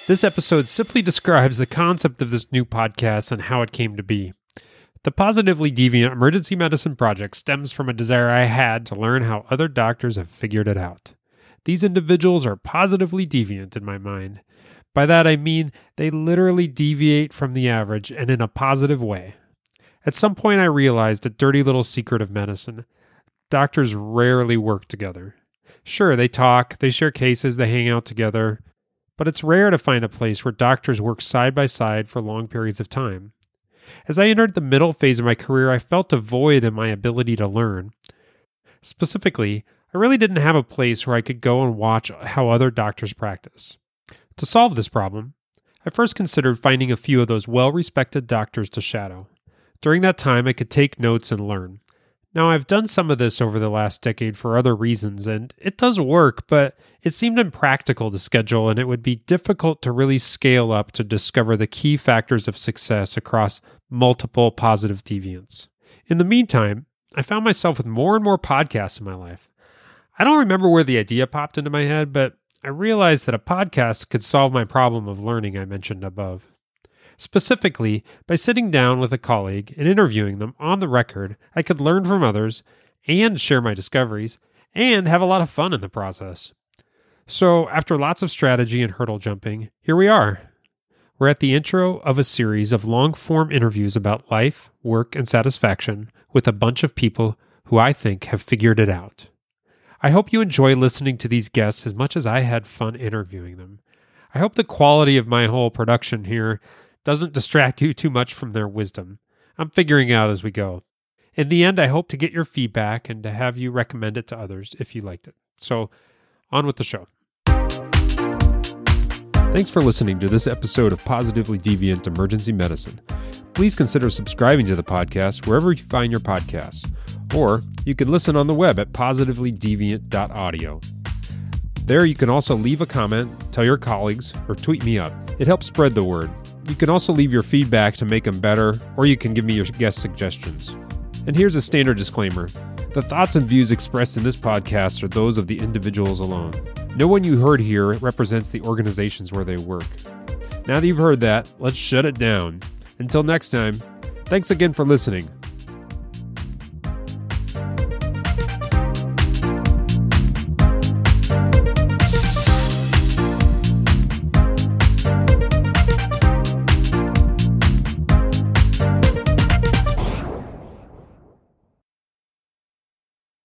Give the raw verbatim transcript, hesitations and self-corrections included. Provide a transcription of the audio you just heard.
This episode simply describes the concept of this new podcast and how it came to be. The Positively Deviant Emergency Medicine Project stems from a desire I had to learn how other doctors have figured it out. These individuals are positively deviant in my mind. By that I mean they literally deviate from the average and in a positive way. At some point I realized a dirty little secret of medicine. Doctors rarely work together. Sure, they talk, they share cases, they hang out together, but it's rare to find a place where doctors work side by side for long periods of time. As I entered the middle phase of my career, I felt a void in my ability to learn. Specifically, I really didn't have a place where I could go and watch how other doctors practice. To solve this problem, I first considered finding a few of those well-respected doctors to shadow. During that time, I could take notes and learn. Now, I've done some of this over the last decade for other reasons, and it does work, but it seemed impractical to schedule, and it would be difficult to really scale up to discover the key factors of success across multiple positive deviants. In the meantime, I found myself with more and more podcasts in my life. I don't remember where the idea popped into my head, but I realized that a podcast could solve my problem of learning I mentioned above. Specifically, by sitting down with a colleague and interviewing them on the record, I could learn from others and share my discoveries and have a lot of fun in the process. So, after lots of strategy and hurdle jumping, here we are. We're at the intro of a series of long-form interviews about life, work, and satisfaction with a bunch of people who I think have figured it out. I hope you enjoy listening to these guests as much as I had fun interviewing them. I hope the quality of my whole production here doesn't distract you too much from their wisdom. I'm figuring it out as we go. In the end, I hope to get your feedback and to have you recommend it to others if you liked it. So, on with the show. Thanks for listening to this episode of Positively Deviant Emergency Medicine. Please consider subscribing to the podcast wherever you find your podcasts, or you can listen on the web at positively deviant dot audio. There you can also leave a comment, tell your colleagues, or tweet me up. It helps spread the word. You can also leave your feedback to make them better, or you can give me your guest suggestions. And here's a standard disclaimer. The thoughts and views expressed in this podcast are those of the individuals alone. No one you heard here represents the organizations where they work. Now that you've heard that, let's shut it down. Until next time, thanks again for listening.